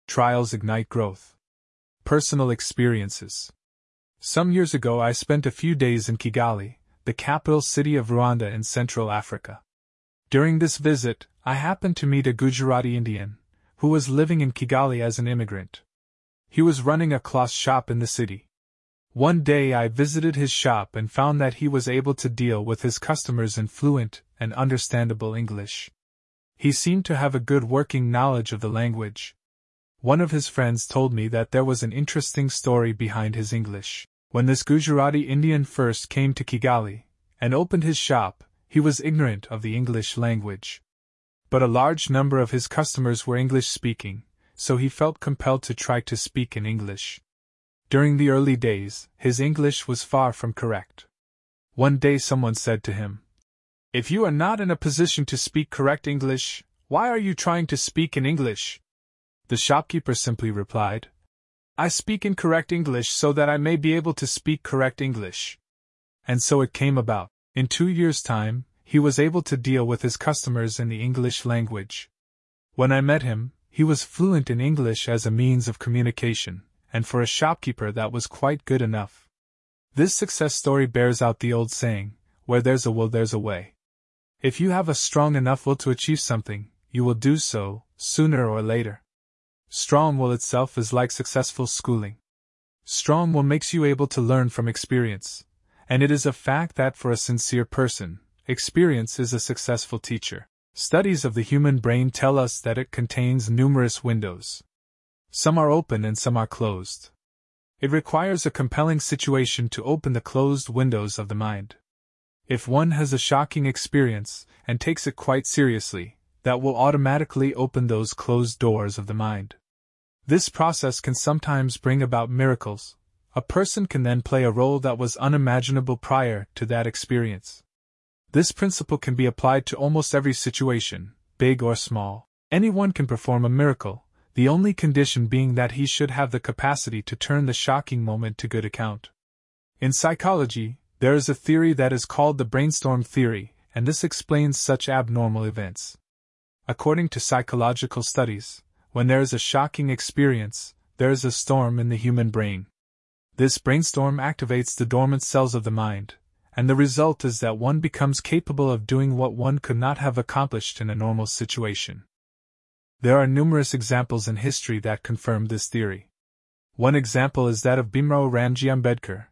Trials ignite growth. Personal experiences. Some years ago I spent a few days in Kigali, the capital city of Rwanda in Central Africa. During this visit, I happened to meet a Gujarati Indian, who was living in Kigali as an immigrant. He was running a cloth shop in the city. One day I visited his shop and found that he was able to deal with his customers in fluent and understandable English. He seemed to have a good working knowledge of the language. One of his friends told me that there was an interesting story behind his English. When this Gujarati Indian first came to Kigali and opened his shop, he was ignorant of the English language. But a large number of his customers were English-speaking, so he felt compelled to try to speak in English. During the early days, his English was far from correct. One day someone said to him, "If you are not in a position to speak correct English, why are you trying to speak in English?" The shopkeeper simply replied, "I speak incorrect English so that I may be able to speak correct English." And so it came about. In 2 years' time, he was able to deal with his customers in the English language. When I met him, he was fluent in English as a means of communication, and for a shopkeeper that was quite good enough. This success story bears out the old saying, where there's a will there's a way. If you have a strong enough will to achieve something, you will do so, sooner or later. Strong will itself is like successful schooling. Strong will makes you able to learn from experience, and it is a fact that for a sincere person, experience is a successful teacher. Studies of the human brain tell us that it contains numerous windows. Some are open and some are closed. It requires a compelling situation to open the closed windows of the mind. If one has a shocking experience, and takes it quite seriously, that will automatically open those closed doors of the mind. This process can sometimes bring about miracles. A person can then play a role that was unimaginable prior to that experience. This principle can be applied to almost every situation, big or small. Anyone can perform a miracle, the only condition being that he should have the capacity to turn the shocking moment to good account. In psychology, there is a theory that is called the brainstorm theory, and this explains such abnormal events. According to psychological studies, when there is a shocking experience, there is a storm in the human brain. This brainstorm activates the dormant cells of the mind, and the result is that one becomes capable of doing what one could not have accomplished in a normal situation. There are numerous examples in history that confirm this theory. One example is that of Bhimrao Ramji Ambedkar,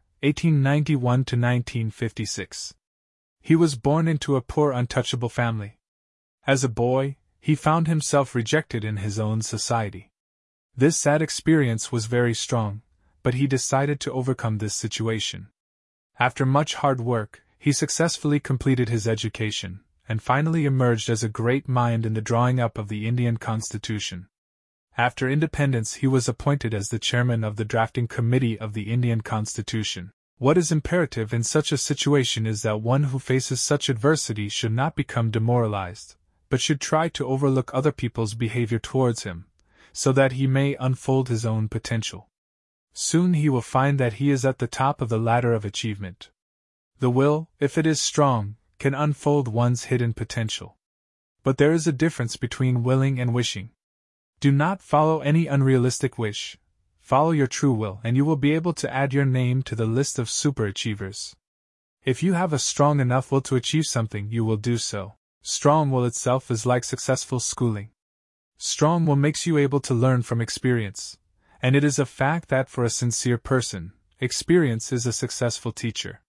1891 to 1956. He was born into a poor untouchable family. As a boy, he found himself rejected in his own society. This sad experience was very strong, but he decided to overcome this situation. After much hard work, he successfully completed his education, and finally emerged as a great mind in the drawing up of the Indian Constitution. After independence, he was appointed as the chairman of the drafting committee of the Indian Constitution. What is imperative in such a situation is that one who faces such adversity should not become demoralized, but should try to overlook other people's behavior towards him, so that he may unfold his own potential. Soon he will find that he is at the top of the ladder of achievement. The will, if it is strong, can unfold one's hidden potential. But there is a difference between willing and wishing. Do not follow any unrealistic wish. Follow your true will and you will be able to add your name to the list of superachievers. If you have a strong enough will to achieve something, you will do so. Strong will itself is like successful schooling. Strong will makes you able to learn from experience, and it is a fact that for a sincere person, experience is a successful teacher.